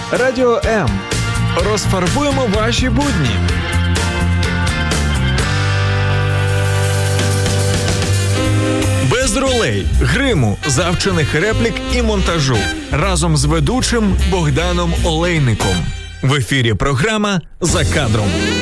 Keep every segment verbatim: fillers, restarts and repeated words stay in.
Радіо М. Розфарбуємо ваші будні. Без ролей, гриму, завчених реплік і монтажу. Разом з ведучим Богданом Олейником. В ефірі програма «За кадром».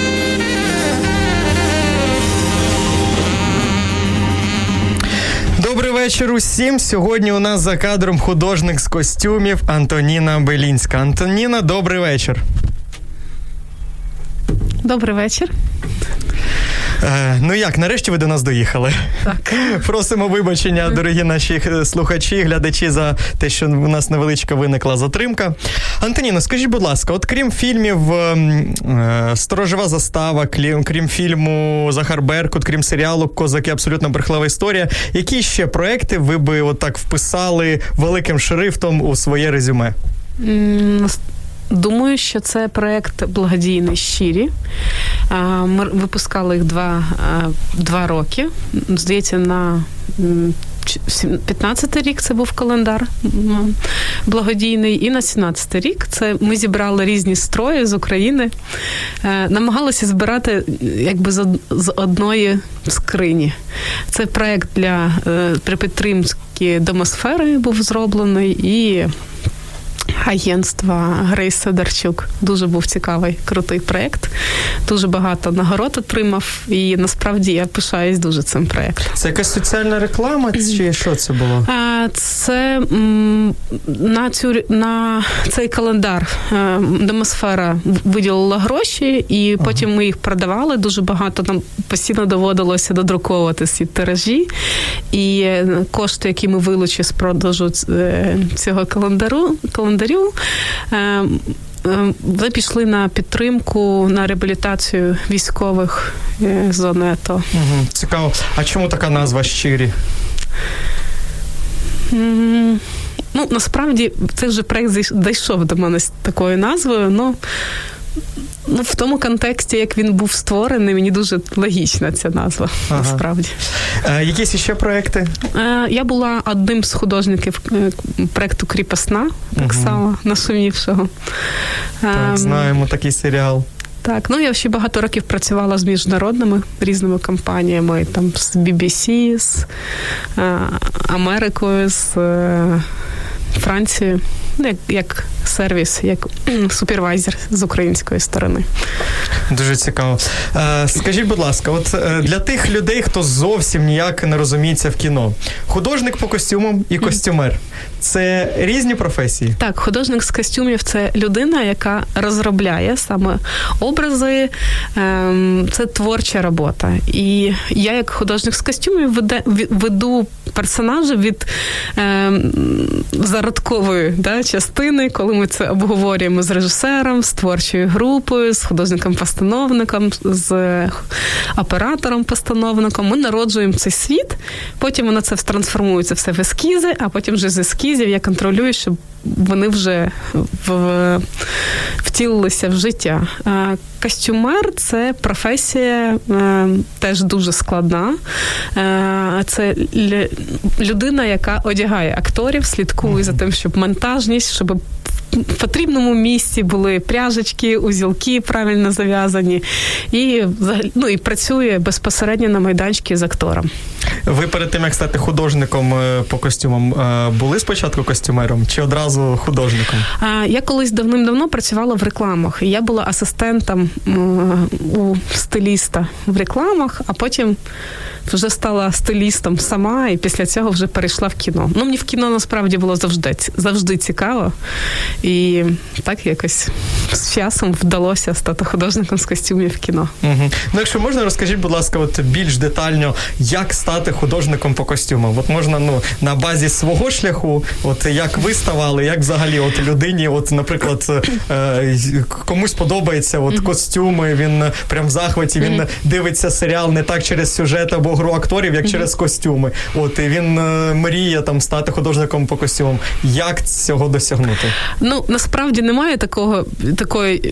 Добрий вечір усім. Сьогодні у нас за кадром художник з костюмів Антоніна Белінська. Антоніна, добрий вечір. Добрий вечір. Е, ну як, нарешті ви до нас доїхали. Так. Просимо вибачення, дорогі наші слухачі, глядачі, за те, що у нас невеличка виникла затримка. Антоніно, скажіть, будь ласка, от крім фільмів е, «Сторожова застава», крім, крім фільму «Захар Беркут», крім серіалу «Козаки. Абсолютно брехлива історія», які ще проекти ви би отак вписали великим шрифтом у своє резюме? Mm, Думаю, що це проєкт благодійний «Щирі». Ми випускали їх два, два роки. Здається, на п'ятнадцятий рік це був календар благодійний, і на сімнадцятий рік це ми зібрали різні строї з України, намагалися збирати якби з одної скрині. Це проєкт для при підтримки Домосфери був зроблений, і агентства Грейс Сидорчук. Дуже був цікавий, крутий проєкт. Дуже багато нагород отримав. І насправді я пишаюсь дуже цим проєктом. Це якась соціальна реклама? Чи що це було? Це на, цю, на цей календар Домосфера виділила гроші, і потім ага. ми їх продавали. Дуже багато нам постійно доводилося додруковувати ці тиражі. І кошти, які ми вилучили з продажу цього календару, календарю, вони пішли на підтримку, на реабілітацію військових з зони АТО. Угу, цікаво. А чому така назва «Щирі»? Mm, ну, насправді, цей вже проєкт дійшов до мене з такою назвою, но ну, в тому контексті, як він був створений, мені дуже логічна ця назва, ага. насправді. А, якісь ще проекти? Я була одним з художників проекту «Кріпосна», так угу. само, нашумівшого. Так, знаємо такий серіал. Так, ну я ще багато років працювала з міжнародними різними компаніями, там з бі бі сі, з а, Америкою, з а, Францією, як, як сервіс, як супервайзер з української сторони. Дуже цікаво. Скажіть, будь ласка, от для тих людей, хто зовсім ніяк не розуміється в кіно, художник по костюмам і костюмер – це різні професії? Так, художник з костюмів – це людина, яка розробляє саме образи, це творча робота. І я, як художник з костюмів, веду персонажа від зародкової да, частини, коли ми це обговорюємо з режисером, з творчою групою, з художником-постановником, з оператором-постановником. Ми народжуємо цей світ, потім воно це трансформується все в ескізи, а потім вже з ескізів я контролюю, щоб вони вже в... втілилися в життя. Костюмер – це професія теж дуже складна. Це людина, яка одягає акторів, слідкує за тим, щоб монтажність, щоб в потрібному місці були пряжечки, узілки правильно зав'язані. І, ну, і працює безпосередньо на майданчику з актором. Ви перед тим, як стати художником по костюмам, були спочатку костюмером чи одразу художником? Я колись давним-давно працювала в рекламах. Я була асистентом у стиліста в рекламах, а потім вже стала стилістом сама, і після цього вже перейшла в кіно. Ну, мені в кіно насправді було завжди, завжди цікаво. І так якось з часом вдалося стати художником з костюмів в кіно. Угу. Ну, якщо можна, розкажіть, будь ласка, от більш детально, як стати художником по костюмам? От можна, ну, на базі свого шляху, от як ви ставали, як взагалі от людині, от, наприклад, е, комусь подобається от костюми, він прям в захваті, він дивиться серіал не так через сюжет або гру акторів, як через костюми. От, і він е, мріє там стати художником по костюмам. Як цього досягнути? Ну, насправді немає такого, такої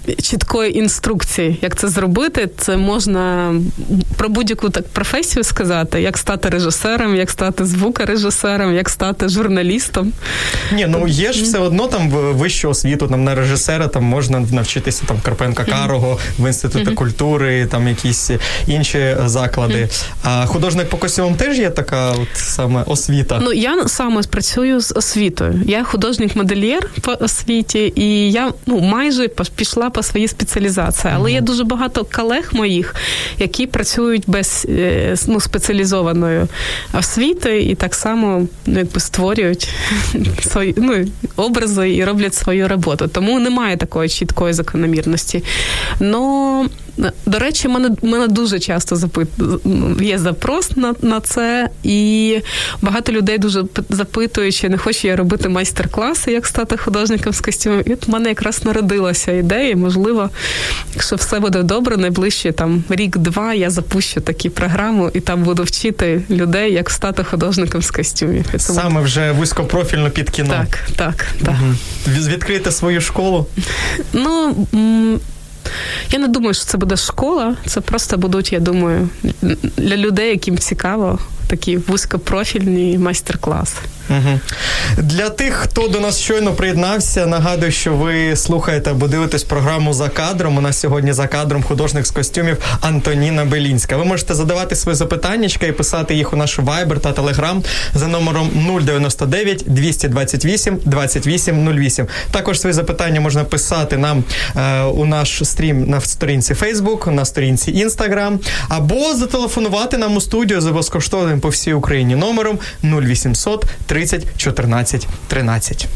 чіткої інструкції, як це зробити. Це можна про будь-яку так професію сказати, як стати режисером, як стати звукорежисером, як стати журналістом. Ні, ну є ж все одно там вищу освіту, там на режисера там можна навчитися там Карпенка-Карого, в Інституті культури, там якісь інші заклади. А художник по костюмам теж є така от саме освіта? Ну, я саме працюю з освітою. Я художник-модельєр по освіті, і я ну, майже пішла по своїй спеціалізації. Але mm-hmm. є дуже багато колег моїх, які працюють без ну, спеціалізованої освіти і так само ну, якби створюють свої ну, образи і роблять свою роботу. Тому немає такої чіткої закономірності. Но, до речі, мене, мене дуже часто запит... є запрос на, на це, і багато людей дуже запитують, чи не хочу я робити майстер-класи, як стати художником з костюмом. І от в мене якраз народилася ідея, можливо, якщо все буде добре, найближче там рік-два я запущу таку програму, і там буду вчити людей, як стати художником з костюмів. Тому... Саме вже вузькопрофільно під кіно. Так, так, так. Угу. Відкрити свою школу? Ну, м- я не думаю, що це буде школа, це просто будуть, я думаю, для людей, яким цікаво, такі вузькопрофільні майстер-класи. Угу. Для тих, хто до нас щойно приєднався, нагадую, що ви слухаєте або дивитесь програму «За кадром». У нас сьогодні за кадром художник з костюмів Антоніна Белінська. Ви можете задавати свої запитаннячка і писати їх у наш Viber та Telegram за номером нуль дев'яносто дев'ять двісті двадцять вісім двадцять вісім нуль вісім. Також свої запитання можна писати нам е, у наш стрім на сторінці Facebook, на сторінці Instagram, або зателефонувати нам у студію за безкоштовним по всій Україні номером нуль вісімсот тридцять чотирнадцять тринадцять.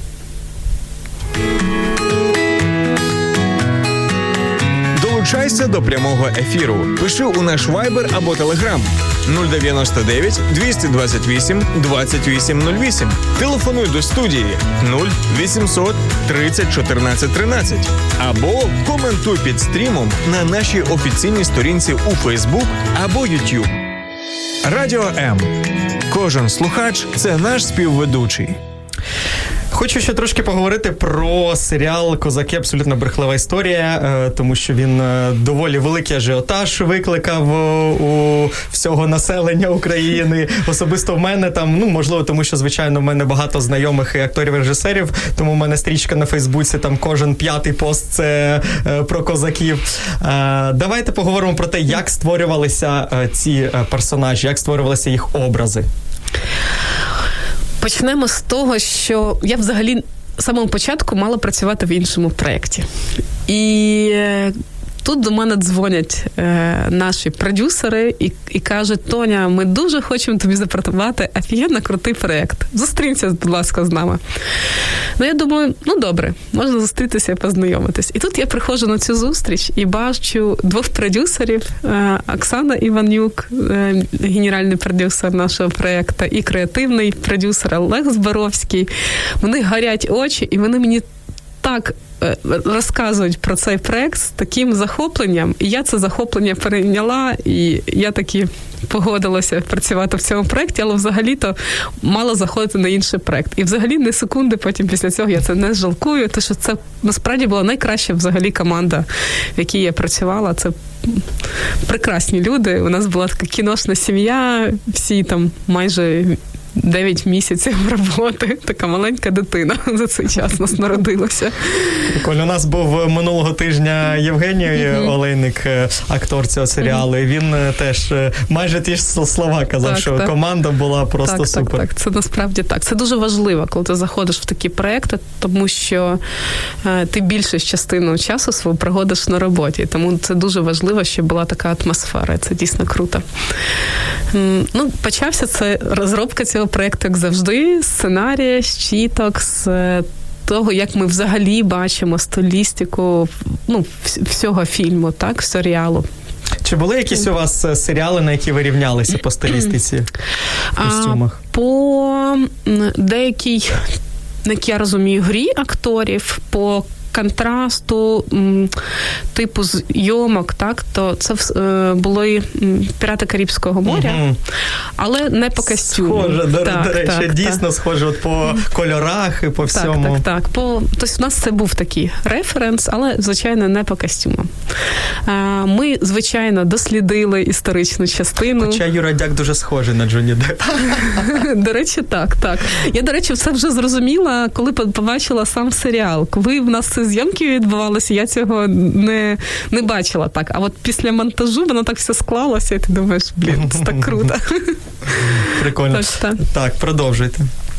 Долучайся до прямого ефіру. Пиши у наш Viber або Telegram нуль дев'яносто дев'ять двісті двадцять вісім двадцять вісім нуль вісім. Телефонуй до студії нуль вісімсот тридцять чотирнадцять тринадцять. Або коментуй під стрімом на нашій офіційній сторінці у Facebook або YouTube. Радіо М. Кожен слухач – це наш співведучий. Хочу ще трошки поговорити про серіал «Козаки. Абсолютно брехлива історія», тому що він доволі великий ажіотаж викликав у всього населення України. Особисто в мене там, ну, можливо, тому що, звичайно, в мене багато знайомих і акторів-режисерів, тому в мене стрічка на Фейсбуці, там кожен п'ятий пост – це про козаків. Давайте поговоримо про те, як створювалися ці персонажі, як створювалися їх образи. Почнемо з того, що я взагалі з самого початку мала працювати в іншому проєкті. І тут до мене дзвонять е, наші продюсери і, і кажуть: Тоня, ми дуже хочемо тобі запропонувати офігенно крутий проєкт. Зустрінься, будь ласка, з нами. Ну, я думаю, ну, добре, можна зустрітися і познайомитись. І тут я приходжу на цю зустріч і бачу двох продюсерів. Е, Оксана Іванюк, е, генеральний продюсер нашого проєкту, і креативний продюсер Олег Зборовський. Вони горять очі, і вони мені так розказують про цей проект з таким захопленням. І я це захоплення перейняла, і я таки погодилася працювати в цьому проєкті, але взагалі-то мала заходити на інший проєкт. І взагалі не секунди потім після цього я це не жалкую, тому що це насправді була найкраща взагалі команда, в якій я працювала. Це прекрасні люди. У нас була така кіношна сім'я, всі там майже дев'ять місяців роботи. Така маленька дитина за цей час нас народилася. Прикольно. У нас був минулого тижня Євгеній mm-hmm. Олейник, актор цього серіалу, mm-hmm. і він теж майже ті ж слова казав, так, що так. команда була просто так, супер. Так, так, це насправді так. Це дуже важливо, коли ти заходиш в такі проекти, тому що е, ти більшу частину часу свого проводиш на роботі. Тому це дуже важливо, щоб була така атмосфера. Це дійсно круто. М, ну, почався це розробка цього проєкту, як завжди, з сценарія, з чіток, з того, як ми взагалі бачимо стилістику, ну, всього фільму, так, серіалу. Чи були якісь у вас серіали, на які ви рівнялися по стилістиці, в костюмах? А, по деякій, як я розумію, грі акторів, по контрасту, типу зйомок, так, то це були «Пірати Карибського моря», угу. але не по костюму. Схоже, до, так, до речі, так, дійсно так. схоже от по кольорах і по всьому. Так, так, так. По, тобто у нас це був такий референс, але, звичайно, не по костюмам. Ми, звичайно, дослідили історичну частину. Хоча Юра Дяк дуже схожий на Джонні Деппа. До речі, так, так. Я, до речі, все вже зрозуміла, коли побачила сам серіал. Коли в нас зйомки відбувалися, я цього не, не бачила так. А от після монтажу воно так все склалося, і ти думаєш, блін, це так круто. Прикольно. Так, так. Так, продовжуйте.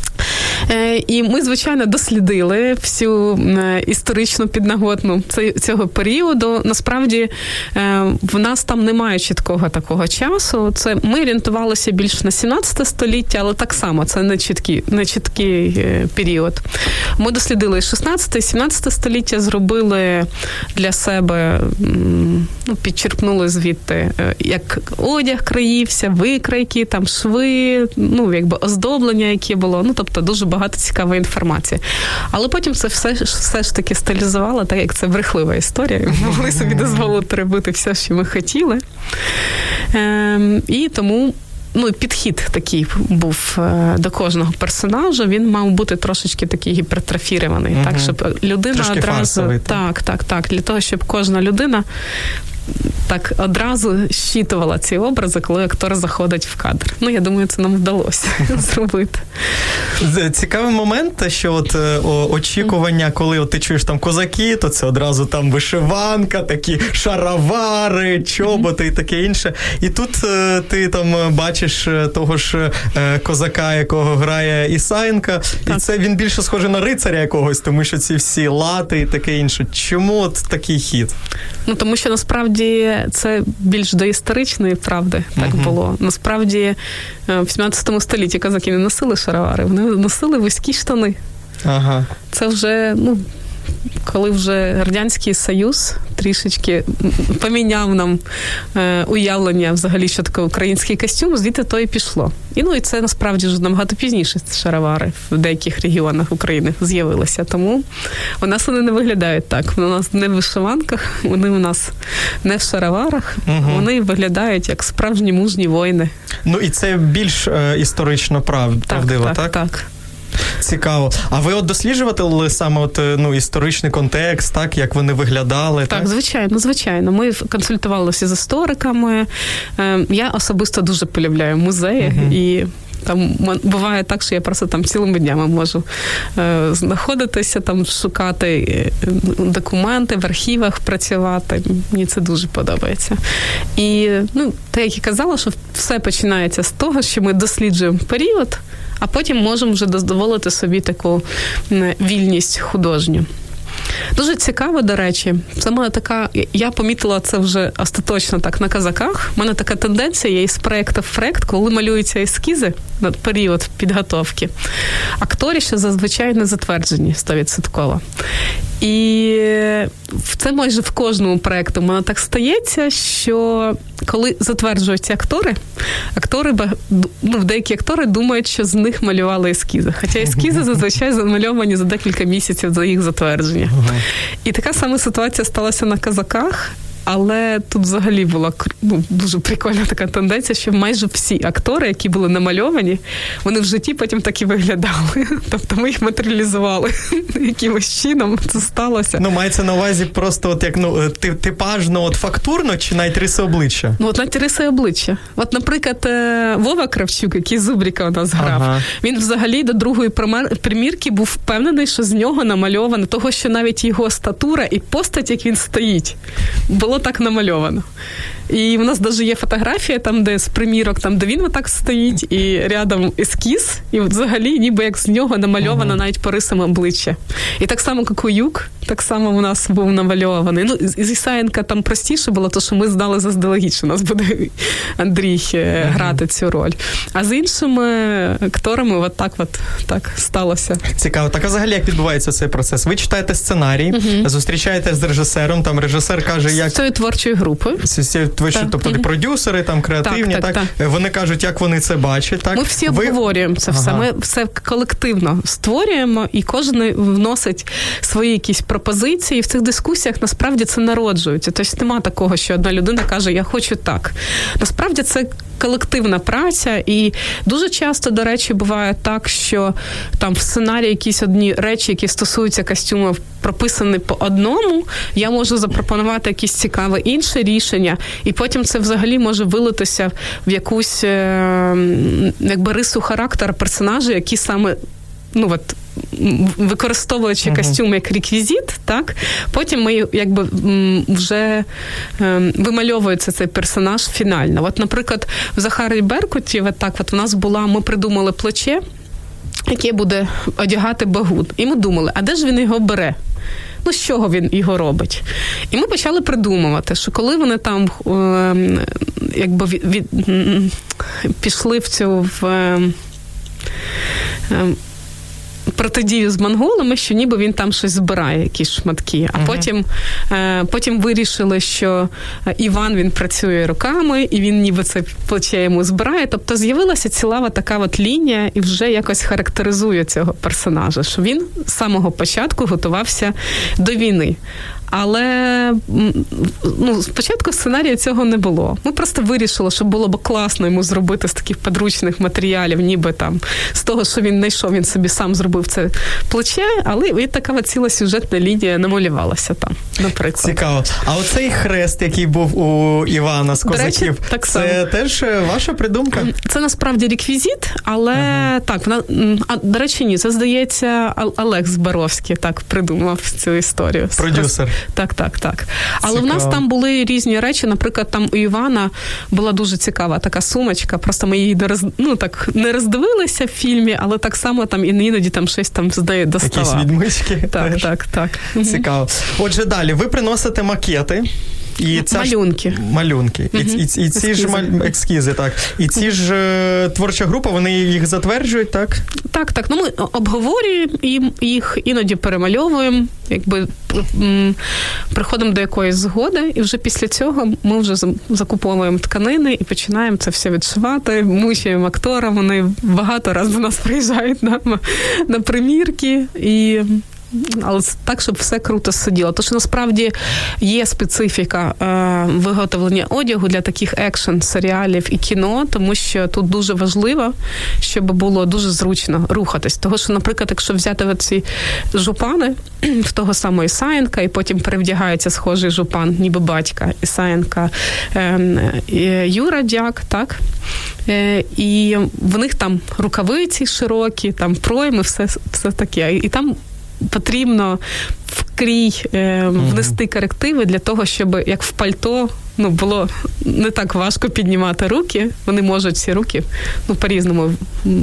І ми, звичайно, дослідили всю історичну підноготну цього періоду. Насправді, в нас там немає чіткого такого часу. Це ми орієнтувалися більш на сімнадцяте століття, але так само, це не чіткий, не чіткий період. Ми дослідили шістнадцяте і сімнадцяте століття, зробили для себе, ну, підчерпнули звідти, як одяг краївся, викрайки, там шви, ну, якби оздоблення, яке було, ну, тобто дуже багато цікавої інформації. Але потім це все, все ж таки стилізувало, так як це брехлива історія. Ми могли собі дозволити робити все, що ми хотіли. Ем, і тому ну, підхід такий був до кожного персонажа. Він мав бути трошечки такий гіпертрофірований. Угу. Так, щоб людина Трошки одразу... фарсовий, так, так, так. Для того, щоб кожна людина так одразу щитувала ці образи, коли актор заходить в кадр. Ну, я думаю, це нам вдалося зробити. Цікавий момент, що от о, очікування, коли от ти чуєш там козаки, то це одразу там вишиванка, такі шаровари, чоботи і таке інше. І тут ти там бачиш того ж козака, якого грає Ісаєнко, і це він більше схожий на рицаря якогось, тому що ці всі лати і таке інше. Чому от такий хід? Ну, тому що насправді це більш доісторичної правди так uh-huh. було. Насправді в сімнадцятому столітті козаки не носили шаровари, вони носили вузькі штани. Ага. Це вже, ну, коли вже Радянський Союз трішечки поміняв нам е, уявлення взагалі, що таке український костюм, звідти то і пішло. І, ну, і це насправді вже набагато пізніше шаровари в деяких регіонах України з'явилися. Тому у нас вони не виглядають так. Вони у нас не в вишиванках, вони у нас не в шароварах, угу. Вони виглядають як справжні мужні воїни. Ну і це більш е, історично прав, так, правдиво, так? Так, так. Цікаво. А ви от досліджували саме от, ну, історичний контекст, так, як вони виглядали? Так, так? звичайно, звичайно. Ми консультувалися з істориками. Я особисто дуже полюбляю музеї, uh-huh. і там буває так, що я просто там цілими днями можу е, знаходитися, там шукати документи, в архівах працювати. Мені це дуже подобається. І, ну, те, як я казала, що все починається з того, що ми досліджуємо період, а потім можемо вже дозволити собі таку вільність художню. Дуже цікаво, до речі, це мене така, я помітила це вже остаточно так на козаках. У мене така тенденція є із проєкту в проєкт, коли малюються ескізи на період підготовки. Актори ще зазвичай не затверджені сто відсотків. І це майже в кожному проєкту в мене так стається, що коли затверджуються актори, актори, ну, деякі актори думають, що з них малювали ескізи. Хоча ескізи зазвичай замальовані за декілька місяців до їх затвердження. Ага. І така сама ситуація сталася на козаках. Але тут взагалі була, ну, дуже прикольна така тенденція, що майже всі актори, які були намальовані, вони в житті потім так і виглядали. Тобто ми їх матеріалізували якимось чином, це сталося. Ну, мається на увазі просто от як, ну, типажно, от фактурно, чи навіть риси обличчя? Ну, от навіть риси обличчя. От, наприклад, Вова Кравчук, який Зубріка у нас грав, ага. він взагалі до другої примірки був впевнений, що з нього намальовано, того, що навіть його статура і постать, як він стоїть, було так намальовано. І в нас навіть є фотографія, там, де з примірок, там, де він отак стоїть, і рядом ескіз, і от взагалі ніби як з нього намальовано uh-huh. навіть по рисам обличчя. І так само, як Куюк, так само у нас був намальований. Ну, з Ісаєнка там простіше було, тому що ми знали заздалегідь, що у нас буде Андрій uh-huh. грати цю роль. А з іншими акторами от так от так сталося. Цікаво. Так, а взагалі як відбувається цей процес? Ви читаєте сценарій, uh-huh. зустрічаєтесь з режисером, там режисер каже, як... З цієї творчої групи. З цієї от ви що, тобто mm-hmm. продюсери, там креативні, так, так, так, так? Вони кажуть, як вони це бачать, так? Ми всі ви... обговорюємо це все, ага. Ми все колективно створюємо, і кожен вносить свої якісь пропозиції, і в цих дискусіях насправді це народжується. Тобто нема такого, що одна людина каже, я хочу так. Насправді це колективна праця, і дуже часто, до речі, буває так, що там в сценарії якісь одні речі, які стосуються костюмів, прописані по одному, я можу запропонувати якісь цікаве інше рішення, і потім це взагалі може вилитися в якусь якби рису характеру персонажа, які саме, ну от, використовуючи uh-huh. костюм як реквізит, так, потім ми якби вже ем, вимальовується цей персонаж фінально. От, наприклад, в Захарі Беркуті, от так, от у нас була, ми придумали плече, яке буде одягати Багут. І ми думали, а де ж він його бере? Ну, з чого він його робить? І ми почали придумувати, що коли вони там е, якби від, від, пішли в цю в, е, протидію з монголами, що ніби він там щось збирає, якісь шматки. А uh-huh. потім, е, потім вирішили, що Іван, він працює руками, і він ніби це плече йому збирає. Тобто з'явилася ціла така от лінія, і вже якось характеризує цього персонажа, що він з самого початку готувався до війни. Але ну, спочатку в сценарії цього не було. Ми просто вирішили, що було б класно йому зробити з таких підручних матеріалів, ніби там з того, що він знайшов, він собі сам зробив це плече, але і така ціла сюжетна лінія намалювалася там, наприклад. Цікаво. А оцей хрест, який був у Івана з козаків, речі, так це само. Теж ваша придумка? Це насправді реквізит, але ага. так, вона, а, до речі, ні, це, здається, Олег Збаровський так придумав цю історію. Продюсер. Так, так, так. Але цікаво. В нас там були різні речі. Наприклад, там у Івана була дуже цікава така сумочка. Просто ми її не, роз... ну, так, не роздивилися в фільмі, але так само там іноді там щось там здає доставав. Якісь відмички. Так, теж. так, так. Цікаво. Отже, далі. Ви приносите макети. І ця малюнки. Ж... Малюнки. Угу. І, і, і ці ескізи. ж маль... ескізи, так. І ці ж е, творча група, вони їх затверджують, так? Так, так. Ну, ми обговорюємо їх, іноді перемальовуємо, якби м, приходимо до якоїсь згоди, і вже після цього ми вже закуповуємо тканини і починаємо це все відшивати, мучаємо актора, вони багато разів до нас приїжджають на, на примірки, і але так, щоб все круто сиділо. Тож, насправді, є специфіка е, виготовлення одягу для таких екшн-серіалів і кіно, тому що тут дуже важливо, щоб було дуже зручно рухатись. Того, що, наприклад, якщо взяти ці жупани в того самого Ісаєнка, і потім перевдягається схожий жупан, ніби батька Ісаєнка, е, е, Юра Дяк, так? Е, і в них там рукавиці широкі, там пройми, все, все таке. І там потрібно вкрій е, внести корективи для того, щоб, як в пальто, ну, було не так важко піднімати руки. Вони можуть ці руки, ну, по-різному,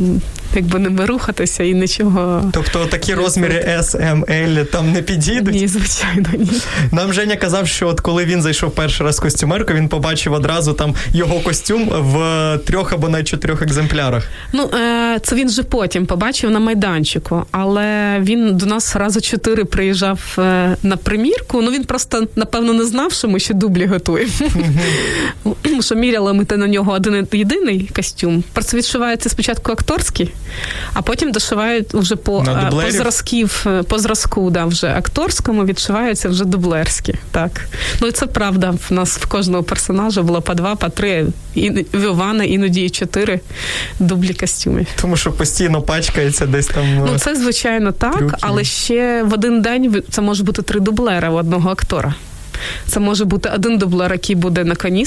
якби ними рухатися і нічого... Тобто такі розміри С, М, Л там не підійдуть? Ні, звичайно, ні. Нам Женя казав, що от коли він зайшов перший раз в костюмерку, він побачив одразу там його костюм в трьох або навіть чотирьох екземплярах. Ну, це він же потім побачив на майданчику, але він до нас рази чотири приїжджав на примірку. Ну, він просто, напевно, не знав, що ми ще дублі готуємо. Mm-hmm. Що міряли ми на нього один єдиний костюм. Просто відшивається спочатку акторський, а потім дошивають вже по, по зразків, по зразку, да, вже акторському відшиваються вже дублерські. Так. Ну, і це правда. В нас в кожного персонажа було по два, по три, і в Івана іноді і чотири дублі костюмів. Тому що постійно пачкається десь там. Ну, це, звичайно, так, трюки. Але ще в один день це може бути три дублера в одного актора. Це може бути один дублер, який буде на коні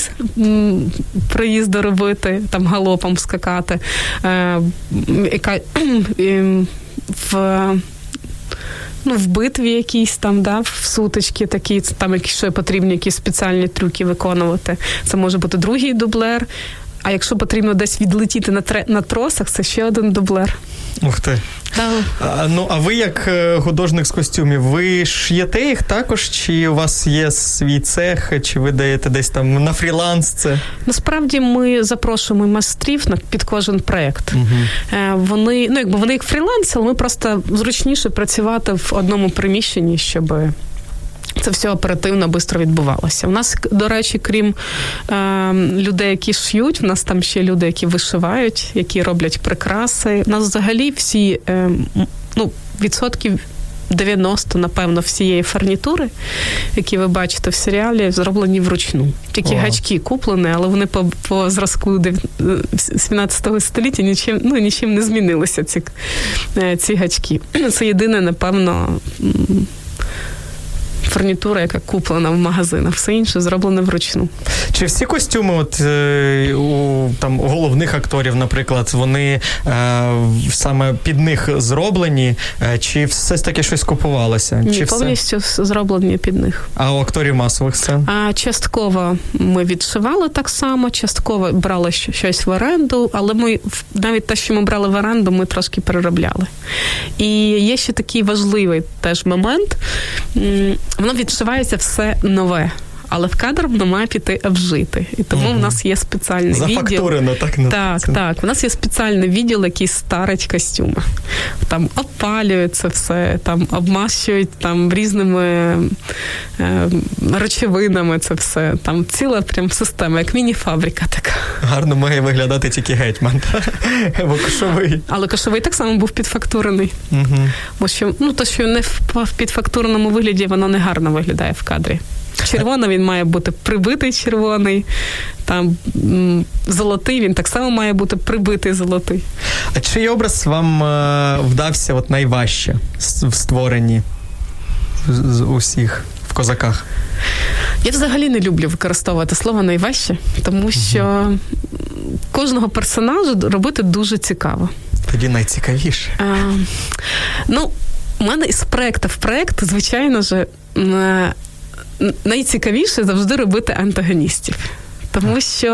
приїзди робити, там галопом скакати, е, яка е, в, ну, в битві якісь там, да, в сутички такі, там якщо потрібні якісь спеціальні трюки виконувати. Це може бути другий дублер. А якщо потрібно десь відлетіти на, тре, на тросах, це ще один дублер. Ух ти. Да. А, ну, а ви як художник з костюмів, ви шиєте їх також? Чи у вас є свій цех, чи ви даєте десь там на фріланс це? Насправді ми запрошуємо майстрів під кожен проєкт. Угу. Вони, ну, якби вони як фріланс, але ми просто зручніше працювати в одному приміщенні, щоб... це все оперативно, швидко відбувалося. У нас, до речі, крім е, людей, які шиють, у нас там ще люди, які вишивають, які роблять прикраси. У нас взагалі всі, е, ну, відсотків дев'яносто, напевно, всієї фурнітури, які ви бачите в серіалі, зроблені вручну. Тільки О. гачки куплені, але вони по, по зразку сімнадцятого століття нічим, ну, нічим не змінилися, ці, ці гачки. Це єдине, напевно, фурнітура, яка куплена в магазинах, все інше зроблене вручну. Чи всі костюми от, е, у там, головних акторів, наприклад, вони е, саме під них зроблені, е, чи все ж таки щось купувалося? Ні, чи повністю все? Зроблені під них. А у акторів масових сцен? А частково ми відшивали так само, частково брали щось в оренду, але ми навіть те, що ми брали в оренду, ми трошки переробляли. І є ще такий важливий теж момент. Воно відшивається все нове, але в кадр воно має піти обжити. І тому mm-hmm. в нас є спеціальний відділ. Зафакторено, так? Так, так. У нас є спеціальний відділ, який старить костюми. Там опалюється все, там обмащують там різними е, речовинами це все. Там ціла прям система, як міні-фабрика така. Гарно має виглядати тільки гетьман. Бо кошовий. Але кошовий так само був підфактурений. Угу. Бо що, ну, то, що не в підфактуреному вигляді, воно не гарно виглядає в кадрі. Червоно він має бути прибитий червоний, там м, золотий, він так само має бути прибитий золотий. А чий образ вам е, вдався от найважче в створенні з, з усіх в «Козаках»? Я взагалі не люблю використовувати слово «найважче», тому що угу. кожного персонажа робити дуже цікаво. Тоді найцікавіше. А, ну, у мене із проєкту в проєкт, звичайно ж, найцікавіше завжди робити антагоністів. Тому що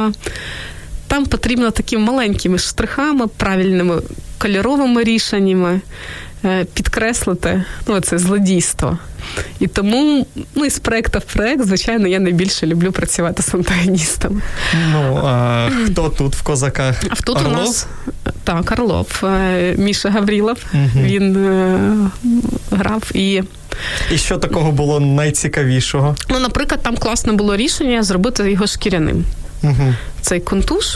там потрібно такими маленькими штрихами, правильними кольоровими рішеннями підкреслити, ну, це злодійство. І тому, ну, із проєкту в проєкт, звичайно, я найбільше люблю працювати з антагоністами. Ну, а хто тут в «Козаках»? А тут Орлов? у нас, так, Орлов, Міша Гаврилов, угу. він е, грав і... І що такого було найцікавішого? Ну, наприклад, там класне було рішення зробити його шкіряним. Угу. Цей кунтуш,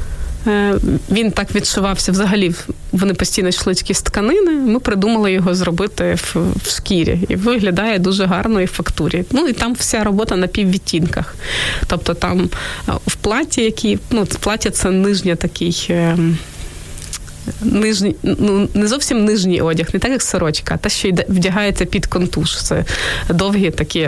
він так відшивався взагалі, вони постійно йшли тільки з тканини, ми придумали його зробити в, в шкірі. І виглядає дуже гарно і в фактурі. Ну, і там вся робота на піввідтінках. Тобто там в платі, які, ну, плаття це нижня такий... Нижній, ну, не зовсім нижній одяг, не так, як сорочка, а те, що йде, вдягається під контуш. Це довгі такі,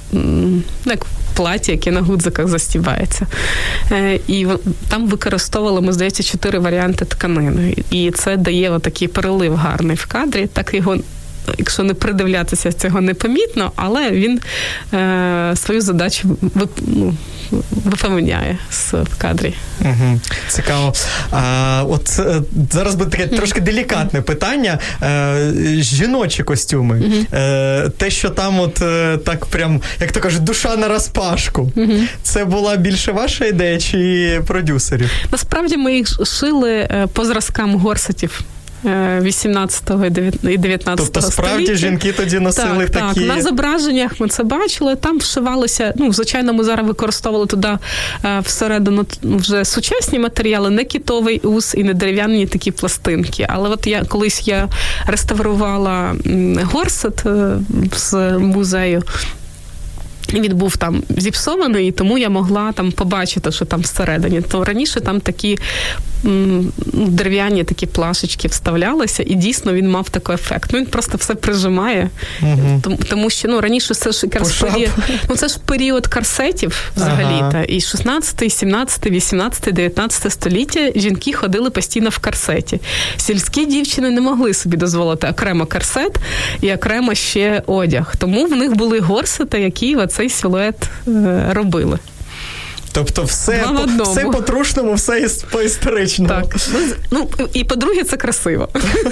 як плаття, яке на гудзиках застібається. І там використовували, ми, здається, чотири варіанти тканини. І це дає такий перелив гарний в кадрі. Так його, якщо не придивлятися, цього непомітно, але він е, свою задачу вип, ну, виповняє в кадрі. Угу. Цікаво. А, от зараз буде таке трошки делікатне питання. Е, жіночі костюми. Угу. Е, те, що там от так прям, як то кажуть, душа на розпашку. Угу. Це була більше ваша ідея чи продюсерів? Насправді ми їх шили по зразкам горсетів вісімнадцятого і дев'ятнадцятого тобто, століття. справді жінки тоді носили так, такі... Так, на зображеннях ми це бачили, там вшивалися, ну, звичайно, ми зараз використовували туди е, всередину вже сучасні матеріали, не китовий ус і не дерев'яні такі пластинки. Але от я колись я реставрувала горсет е, з музею, він був там зіпсований, і тому я могла там побачити, що там всередині. То раніше там такі м, дерев'яні такі плашечки вставлялися, і дійсно він мав такий ефект. Ну, він просто все прижимає, угу. тому, тому що, ну, раніше це ж якраз період, ну, це ж період корсетів взагалі-то. Ага. І шістнадцяте, сімнадцяте, вісімнадцяте, дев'ятнадцяте століття жінки ходили постійно в корсеті. Сільські дівчини не могли собі дозволити окремо корсет і окремо ще одяг. Тому в них були горсети, які оцей силует е, робили. Тобто все, по, все по-трушному, все по-історичному. Так. Ну, і по-друге, це красиво.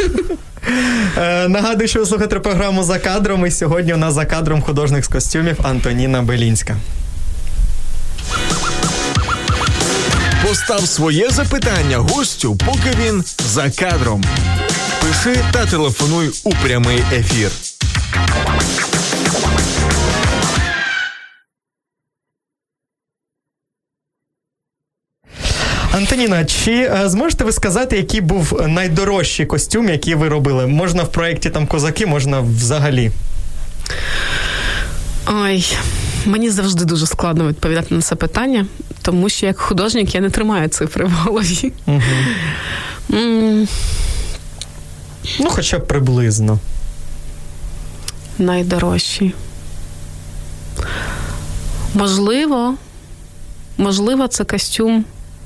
Нагадую, що ви слухаєте програму «За кадром», і сьогодні у нас за кадром художник з костюмів Антоніна Белінська. Постав своє запитання гостю, поки він за кадром. Пиши та телефонуй у прямий ефір. Антоніна, чи зможете ви сказати, який був найдорожчий костюм, який ви робили? Можна в проєкті там «Козаки», можна взагалі. Ой, мені завжди дуже складно відповідати на це питання, тому що як художник я не тримаю цифри в голові. Угу. Mm. Ну, хоча б приблизно. Найдорожчий. Можливо, можливо, це костюм.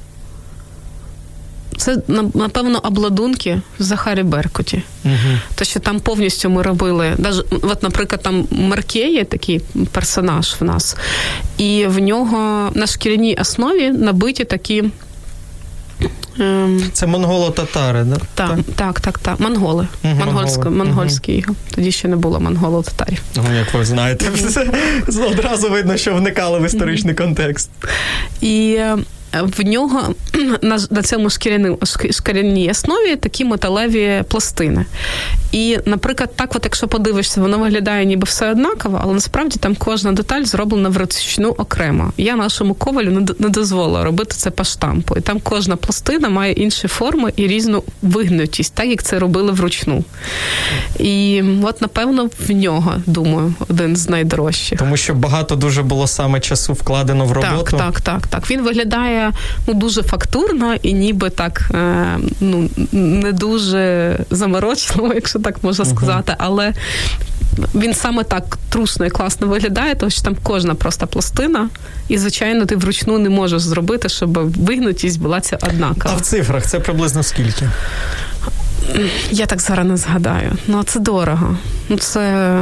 Це, напевно, обладунки в Захарі Беркуті. Угу. То, що там повністю ми робили, даже, от, наприклад, там Маркей є такий персонаж в нас, і в нього на шкіряній основі набиті такі... Ем... Це монголо-татари, да? Так, так, так, так, так. Монголи. Угу, Монгольсько, монгольські угу. Тоді ще не було монголо-татарів. Ну, як ви знаєте, одразу видно, що вникали в історичний контекст. І в нього на, на цьому шкіряній основі такі металеві пластини. І, наприклад, так от, якщо подивишся, воно виглядає ніби все однаково, але насправді там кожна деталь зроблена вручну окремо. Я нашому ковалю не дозволила робити це по штампу. І там кожна пластина має інші форми і різну вигнутість, так як це робили вручну. І от, напевно, в нього, думаю, один з найдорожчих. Тому що багато дуже було саме часу вкладено в роботу. Так, так, так, так. Він виглядає ну, дуже фактурно і ніби так е, ну, не дуже заморочливо, якщо так можна сказати, але він саме так трушно і класно виглядає, тому що там кожна просто пластина, і, звичайно, ти вручну не можеш зробити, щоб вигнутість була ця однакова. А в цифрах це приблизно скільки? Я так зараз не згадаю. Ну, це дорого. Ну, це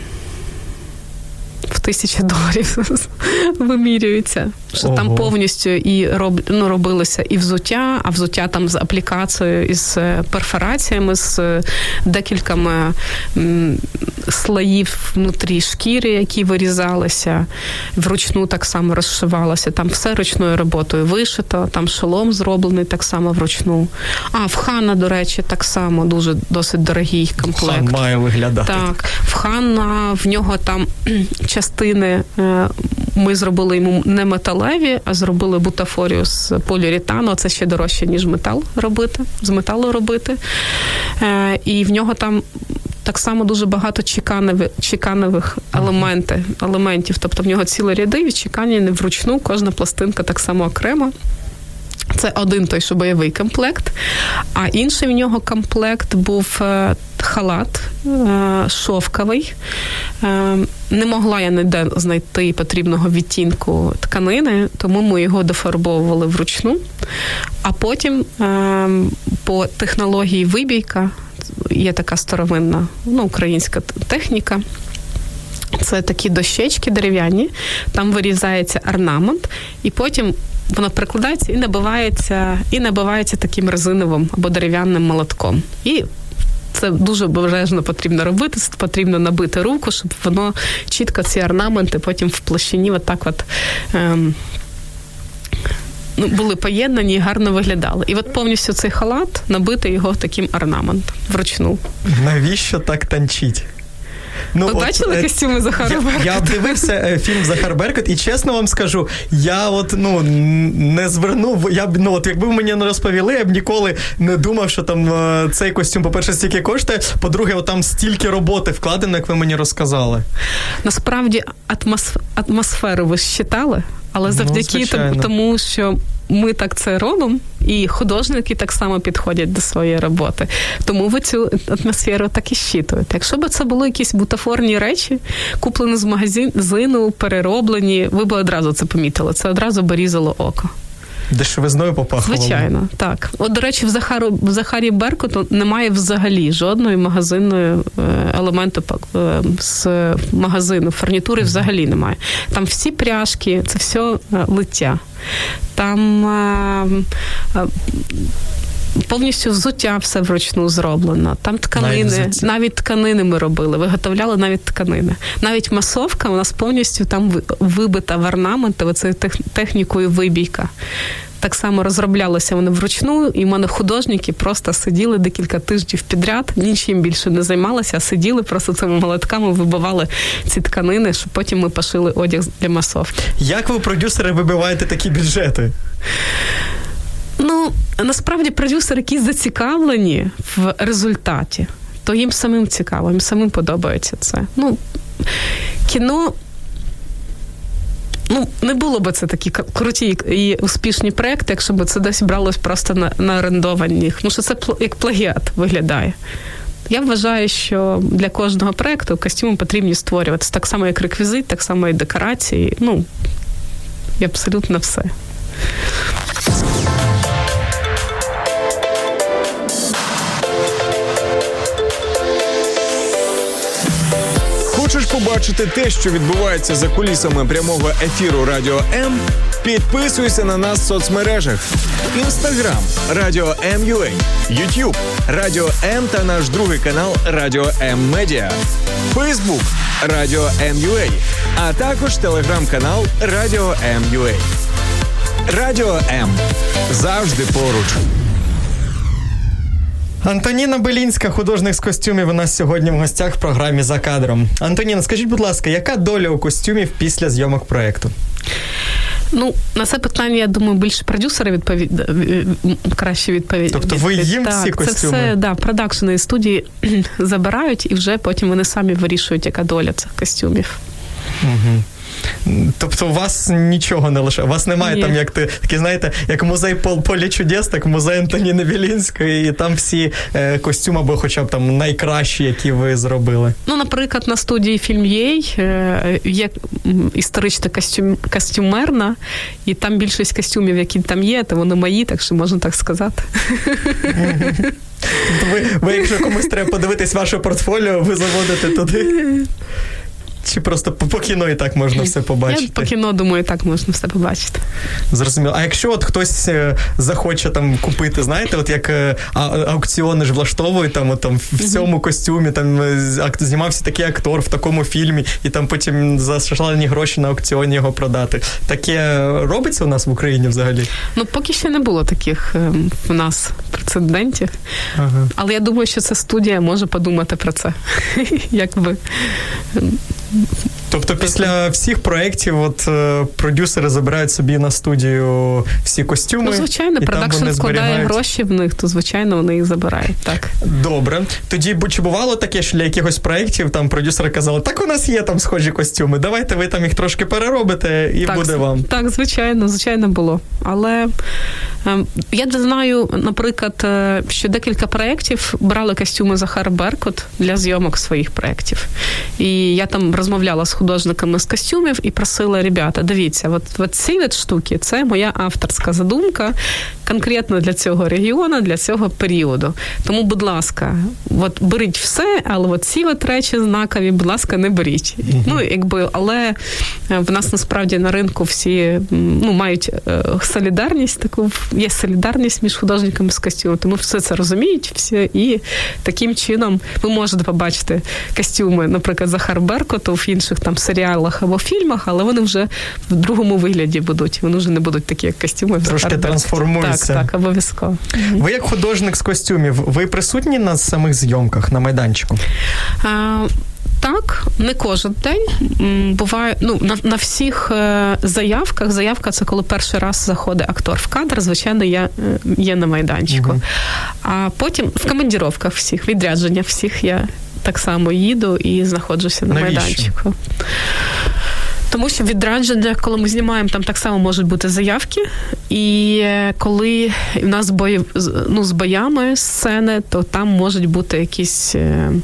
в тисячі доларів вимірюється. Що Ого. Там повністю і роб, ну, робилося і взуття, а взуття там з аплікацією, із перфораціями, з декількома м, слоїв внутрі шкіри, які вирізалися, вручну так само розшивалося. Там все ручною роботою вишито, там шолом зроблений так само вручну. А, в Ханна, до речі, так само дуже досить дорогий комплект. Хан має виглядати. Так. В Ханна, в нього там частини, ми зробили йому не металеві, а зробили бутафорію з поліуретану. Це ще дорожче, ніж метал робити, з металу робити. І в нього там так само дуже багато чеканових, чеканових елементи, елементів. Тобто в нього цілі ряди відчеканені вручну, кожна пластинка так само окремо. Це один той, що бойовий комплект. А інший в нього комплект був халат шовковий. Не могла я ніде знайти потрібного відтінку тканини, тому ми його дофарбовували вручну. А потім по технології вибійка, є така старовинна, ну, українська техніка, це такі дощечки дерев'яні, там вирізається орнамент, і потім воно прикладається і набивається, і набивається таким резиновим або дерев'яним молотком. І це дуже обережно потрібно робити, потрібно набити руку, щоб воно чітко, ці орнаменти потім в площині отак от, ем, ну, були поєднані і гарно виглядали. І от повністю цей халат, набити його таким орнаментом вручну. Навіщо так танчить? Ну, Ви от, бачили костюми Захара Беркута? Я, я дивився фільм «Захар Беркут», і чесно вам скажу, я от, ну, не звернув, я б, ну, от, якби мені не розповіли, я б ніколи не думав, що там цей костюм, по-перше, стільки коштує, по-друге, от, там стільки роботи вкладено, як ви мені розказали. Насправді, атмосф... атмосферу ви ж читали, але завдяки ну, тому, що ми так це робимо, і художники так само підходять до своєї роботи. Тому ви цю атмосферу так і щитуєте. Якщо б це були якісь бутафорні речі, куплені з магазину, перероблені, ви б одразу це помітили. Це одразу б різало око. Дешевизною попахувало. Звичайно, так. От, до речі, в, Захару, в Захарі Беркуту немає взагалі жодної магазинної елементу з магазину. Фурнітури взагалі немає. Там всі пряжки, це все лиття. Там а, а, повністю взуття все вручну зроблено. Там тканини, навіть, навіть тканини ми робили, виготовляли навіть тканини. Навіть масовка у нас повністю там вибита в орнаменти оцею технікою вибійка. Так само розроблялися вони вручну, і в мене художники просто сиділи декілька тижнів підряд, нічим більше не займалися, а сиділи просто цими молотками, вибивали ці тканини, щоб потім ми пошили одяг для масовки. Як ви, продюсери, вибиваєте такі бюджети? Ну, насправді, продюсери, які зацікавлені в результаті, то їм самим цікаво, їм самим подобається це. Ну, кіно... Ну, не було б це такі круті і успішні проекти, якщо б це десь бралось просто на, на орендованих. Ну, що це як плагіат виглядає. Я вважаю, що для кожного проекту костюми потрібні створюватися. Так само, як реквізит, так само, як декорації. Ну, і абсолютно все. Хочеш побачити те, що відбувається за кулісами прямого ефіру Радіо М? Підписуйся на нас в соцмережах. Інстаграм – Радіо М.ua, Ютуб – Радіо М та наш другий канал Радіо М Медіа, Фейсбук – Радіо М.ua, а також телеграм-канал Радіо М.ua. Радіо М. Завжди поруч. Антоніна Белінська, художник з костюмів, у нас сьогодні в гостях в програмі «За кадром». Антоніна, скажіть, будь ласка, яка доля у костюмів після зйомок проєкту? Ну, на це питання, я думаю, більше продюсери відповід... краще відповідь. Тобто ви їм так, всі костюми? Це все, да, продакшени і студії забирають, і вже потім вони самі вирішують, яка доля цих костюмів. Угу. Тобто у вас нічого не лише, у вас немає Ні. там, як ти, такі, знаєте, як музей Поле чудес, так музей Антоніни Белінської, і там всі е, костюми, або хоча б там найкращі, які ви зробили. Ну, наприклад, на студії «Фільм.ua» е, є історична костюм, костюмерна, і там більшість костюмів, які там є, то вони мої, так що можна так сказати. Ви, ви, якщо комусь треба подивитись ваше портфоліо, ви заводите туди? Чи просто по кіно і так можна все побачити? Я по кіно, думаю, і так можна все побачити. Зрозуміло. А якщо от хтось захоче там купити, знаєте, от як аукціони ж влаштовують, там, от, там в цьому костюмі, там знімався такий актор в такому фільмі, і там потім за шалені гроші на аукціоні його продати. Таке робиться у нас в Україні взагалі? Ну, поки ще не було таких в нас прецедентів. Ага. Але я думаю, що ця студія може подумати про це. Якби... Тобто після всіх проєктів от, продюсери забирають собі на студію всі костюми. Ну, звичайно, продакшн складає гроші в них, то, звичайно, вони їх забирають, так. Добре. Тоді, чи бувало таке, що для якихось проєктів там продюсери казали, так у нас є там схожі костюми, давайте ви там їх трошки переробите і так, буде вам. Так, звичайно, звичайно було. Але е, я знаю, наприклад, що декілька проєктів брали костюми Захара Беркут для зйомок своїх проєктів. І я там розмовляла з художниками з костюмів і просила, ребята, дивіться, от, от ці от штуки, це моя авторська задумка конкретно для цього регіону, для цього періоду. Тому, будь ласка, от беріть все, але от ці от речі знакові, будь ласка, не беріть. Mm-hmm. Ну, якби, але в нас насправді на ринку всі ну, мають солідарність, таку, є солідарність між художниками з костюмом, тому все це розуміють всі, і таким чином ви можете побачити костюми, наприклад, Захар Беркуту в інших там серіалах або фільмах, але вони вже в другому вигляді будуть. Вони вже не будуть такі, як костюми. Трошки трансформуються. Так, так, обов'язково. Ви як художник з костюмів, ви присутні на самих зйомках, на майданчику? А, так, не кожен день. Буває, ну, на, на всіх е, заявках, заявка це коли перший раз заходить актор в кадр, звичайно, я є на майданчику. Угу. А потім в командіровках всіх, відрядження всіх я так само їду і знаходжуся на Навіщо? майданчику. Тому що відрядження, коли ми знімаємо, там так само можуть бути заявки. І коли в нас бої, ну, з боями сцени, то там можуть бути якісь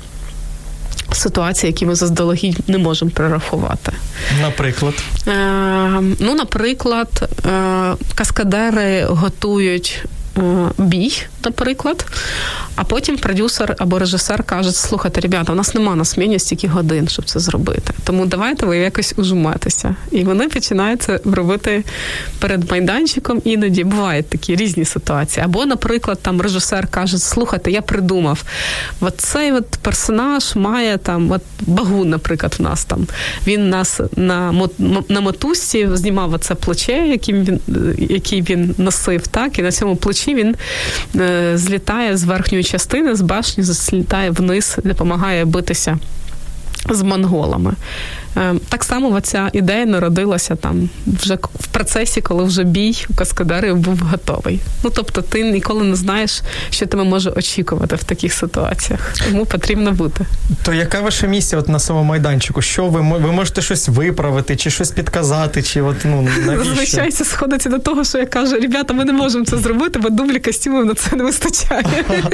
ситуації, які ми заздалегідь не можемо прорахувати. Наприклад? Е, ну, наприклад, е, каскадери готують бій, наприклад, а потім продюсер або режисер каже, слухайте, ребята, у нас нема на сміні стільки годин, щоб це зробити. Тому давайте ви якось ужиматися. І вони починають це робити перед майданчиком, іноді бувають такі різні ситуації. Або, наприклад, там режисер каже, слухайте, я придумав, от цей от персонаж має там, от Багун, наприклад, в нас там, він нас на, на мотузці знімав оце плече, яким він, який він носив, так, і на цьому плечі він е, злітає з верхньої частини, з башні, злітає вниз, допомагає битися з монголами. Так само ця ідея народилася там вже в процесі, коли вже бій у каскадерів був готовий. Ну, тобто ти ніколи не знаєш, що тебе може очікувати в таких ситуаціях. Тому потрібно бути. То яка ваша місія от на самому майданчику? Що ви, ви можете щось виправити, чи щось підказати, чи от, ну, навіщо? Зазвичай це сходиться до того, що я кажу, ребята, ми не можемо це зробити, бо дублі костюмів на це не вистачає.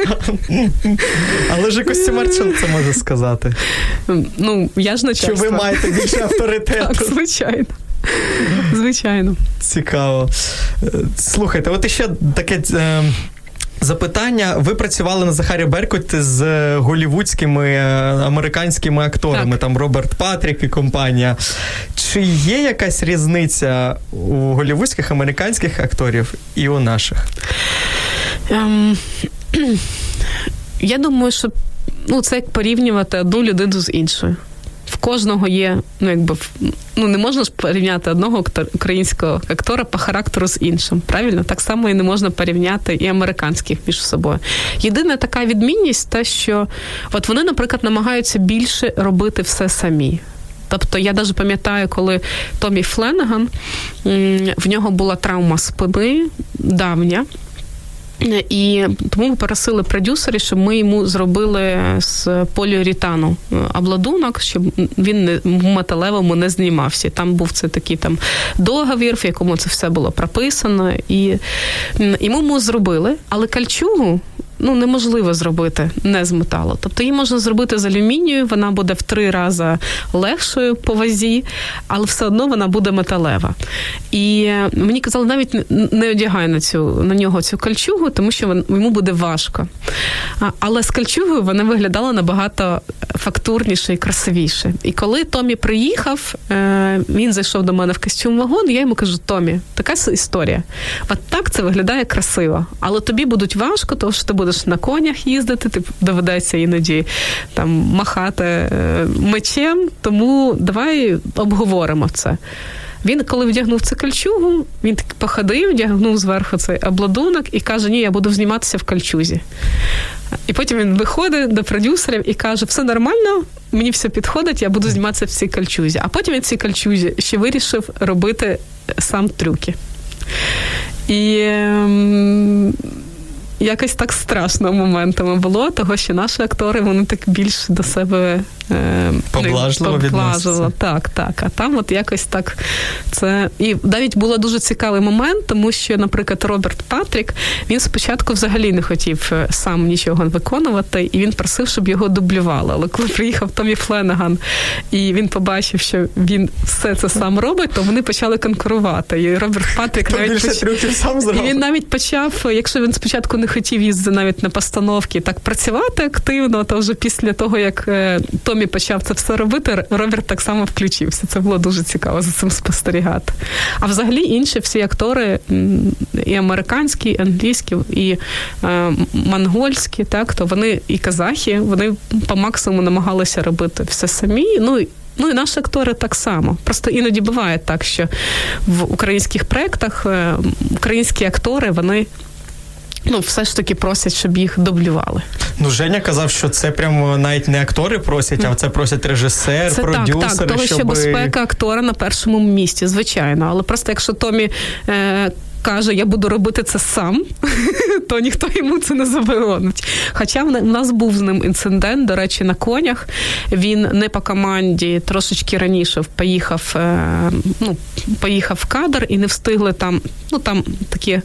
Але ж костюмер що це може сказати? Ну, я ж начальство. Що ви маєте більше авторитету? Так, звичайно. Звичайно. Цікаво. Слухайте, от іще таке е, запитання. Ви працювали на Захарі Беркуті з голлівудськими, е, американськими акторами, так. Там Роберт Патрік і компанія. Чи є якась різниця у голлівудських, американських акторів і у наших? Um, я думаю, що ну, це як порівнювати одну людину з іншою. В кожного є, ну, якби, ну, не можна ж порівняти одного українського актора по характеру з іншим, правильно? Так само і не можна порівняти і американських між собою. Єдина така відмінність те, що от вони, наприклад, намагаються більше робити все самі. Тобто я навіть пам'ятаю, коли Томі Фленнеган, в нього була травма спини давня, і тому ми просили продюсерів, щоб ми йому зробили з поліуретану обладунок, щоб він не, в металевому не знімався. Там був це такий там договір, в якому це все було прописано. І, і ми йому зробили, але кальчугу ну, неможливо зробити не з металу. Тобто її можна зробити з алюмінію, вона буде в три рази легшою по вазі, але все одно вона буде металева. І мені казали, навіть не одягай на, цю, на нього цю кальчугу, тому що він, йому буде важко. Але з кальчугою вона виглядала набагато фактурніше і красивіше. І коли Томі приїхав, він зайшов до мене в костюм-вагон, і я йому кажу, Томі, така історія. От так це виглядає красиво, але тобі будуть важко, тому що ти будеш на конях їздити, ти доведеться іноді там махати мечем, тому давай обговоримо це. Він, коли вдягнув цю кальчугу, він так походив, вдягнув зверху цей обладунок і каже, ні, я буду зніматися в кальчузі. І потім він виходить до продюсерів і каже, все нормально, мені все підходить, я буду зніматися в цій кальчузі. А потім він в цій кальчузі ще вирішив робити сам трюки. І ем, якось так страшно моментами було, того, що наші актори, вони так більш до себе е, поблажливо відносяться. Так, так. А там от якось так це... І навіть був дуже цікавий момент, тому що, наприклад, Роберт Патрік, він спочатку взагалі не хотів сам нічого виконувати, і він просив, щоб його дублювали. Але коли приїхав Томі Фленнеган, і він побачив, що він все це сам робить, то вони почали конкурувати. І Роберт Патрік навіть більше поч... трюків сам зробив. І він навіть почав, якщо він спочатку не хотів їздити навіть на постановки, так працювати активно, то вже після того, як Томі почав це все робити, Роберт так само включився. Це було дуже цікаво за цим спостерігати. А взагалі інші всі актори, і американські, і англійські, і е, монгольські, так, то вони, і казахи, вони по максимуму намагалися робити все самі. Ну, Ну і наші актори так само. Просто іноді буває так, що в українських проєктах українські актори, вони ну, все ж таки просять, щоб їх дублювали. Ну, Женя казав, що це прямо навіть не актори просять, а це просять режисер, це продюсери. Так, так, того, щоб... що безпека актора на першому місці, звичайно. Але просто якщо Томі е, каже, я буду робити це сам, то ніхто йому це не заборонить. Хоча в нас був з ним інцидент, до речі, на конях. Він не по команді, трошечки раніше поїхав, е, ну, поїхав в кадр і не встигли там, ну, там такі...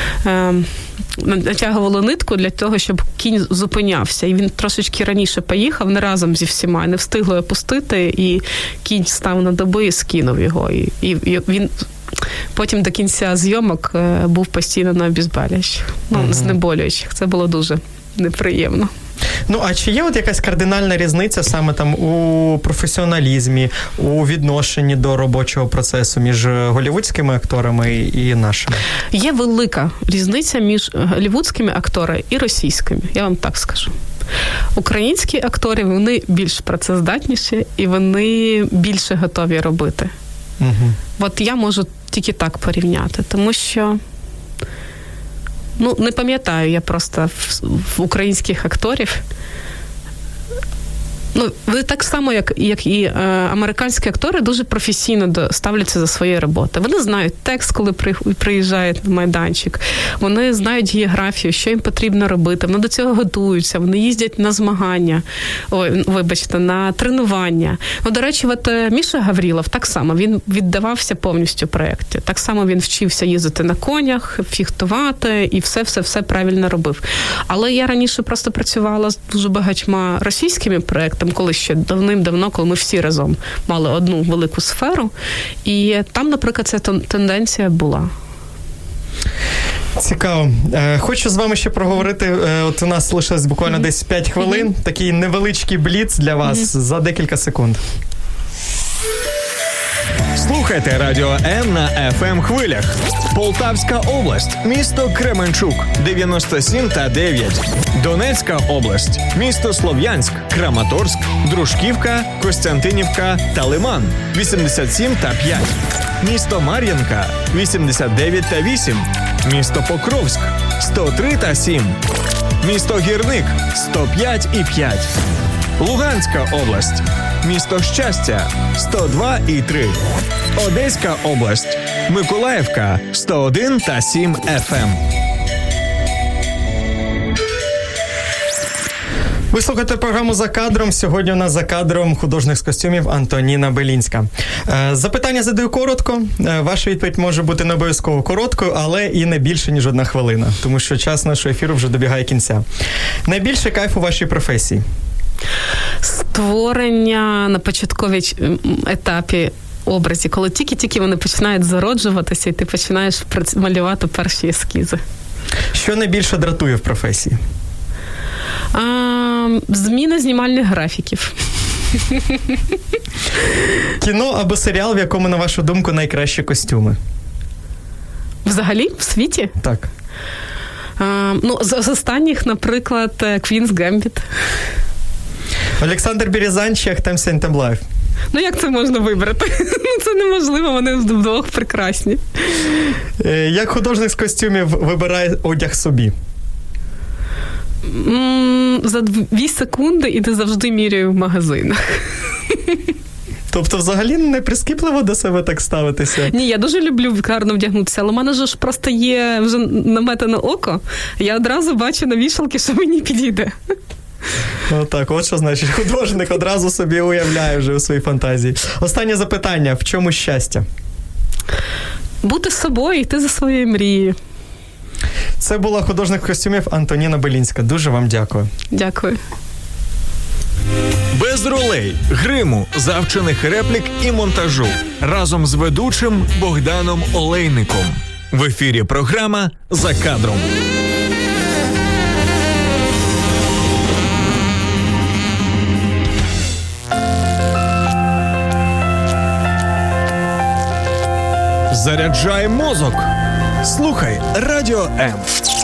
Е, натягували нитку для того, щоб кінь зупинявся. І він трошечки раніше поїхав, не разом зі всіма, не встигли опустити, і кінь став на дуби і скинув його. І, і, і він потім до кінця зйомок був постійно на обезболюючих, ну, угу. знеболюючих. Це було дуже неприємно. Ну, а чи є от якась кардинальна різниця саме там у професіоналізмі, у відношенні до робочого процесу між голлівудськими акторами і нашими? Є велика різниця між голлівудськими акторами і російськими, я вам так скажу. Українські актори, вони більш працездатніші і вони більше готові робити. Угу. От я можу тільки так порівняти, тому що ну, не пам'ятаю я просто в, в українських акторів Ну, ви так само, як, як і е, американські актори, дуже професійно до, ставляться за своєю роботою. Вони знають текст, коли при, приїжджають на майданчик. Вони знають географію, що їм потрібно робити. Вони до цього готуються. Вони їздять на змагання, ой, вибачте, на тренування. Ну, до речі, от Міша Гаврилов так само, він віддавався повністю проєкті. Так само він вчився їздити на конях, фіхтувати і все-все-все правильно робив. Але я раніше просто працювала з дуже багатьма російськими проєктами, коли ще давним-давно, коли ми всі разом мали одну велику сферу. І там, наприклад, ця тенденція була. Цікаво. Хочу з вами ще проговорити. От у нас лишилось буквально mm-hmm. десь п'ять хвилин. Mm-hmm. Такий невеличкий бліц для вас mm-hmm. за декілька секунд. Слухайте Радіо М на еф ем хвилях. Полтавська область, місто Кременчук, дев'яносто сім та дев'ять. Донецька область, місто Слов'янськ, Краматорськ, Дружківка, Костянтинівка та Лиман, вісімдесят сім та п'ять. Місто Мар'їнка, вісімдесят дев'ять та вісім. Місто Покровськ, сто три та сім. Місто Гірник, сто п'ять і п'ять. Луганська область, місто Щастя, сто два і три. Одеська область, Миколаївка, сто один та сім еф ем. Ви слухаєте програму «За кадром». Сьогодні у нас за кадром художник з костюмів Антоніна Белінська. Запитання задаю коротко. Ваша відповідь може бути не обов'язково короткою, але і не більше, ніж одна хвилина. Тому що час нашого ефіру вже добігає кінця. Найбільше кайф у вашій професії? Створення на початковій етапі образів, коли тільки-тільки вони починають зароджуватися, і ти починаєш малювати перші ескізи. Що найбільше дратує в професії? А, зміна знімальних графіків. Кіно або серіал, в якому, на вашу думку, найкращі костюми? Взагалі? В світі? Так. А, ну, з, з останніх, наприклад, Queen's Gambit. Олександр Березань чи Ахтем Сентембаєв? Ну, як це можна вибрати? Це неможливо, вони вдвох прекрасні. Як художник з костюмів вибирає одяг собі? За дві секунди і ти завжди міряю в магазинах. Тобто взагалі не прискіпливо до себе так ставитися? Ні, я дуже люблю гарно вдягнутися, але в мене ж просто є вже наметане око, я одразу бачу на вішалки, що мені підійде. Ну так, от що значить художник одразу собі уявляє вже у своїй фантазії. Останнє запитання. В чому щастя? Бути собою, йти за своєю мрією. Це була художник костюмів Антоніна Белінська. Дуже вам дякую. Дякую. Без ролей, гриму, завчених реплік і монтажу. Разом з ведучим Богданом Олейником. В ефірі програма «За кадром». Заряджай мозок. Слухай Радіо М.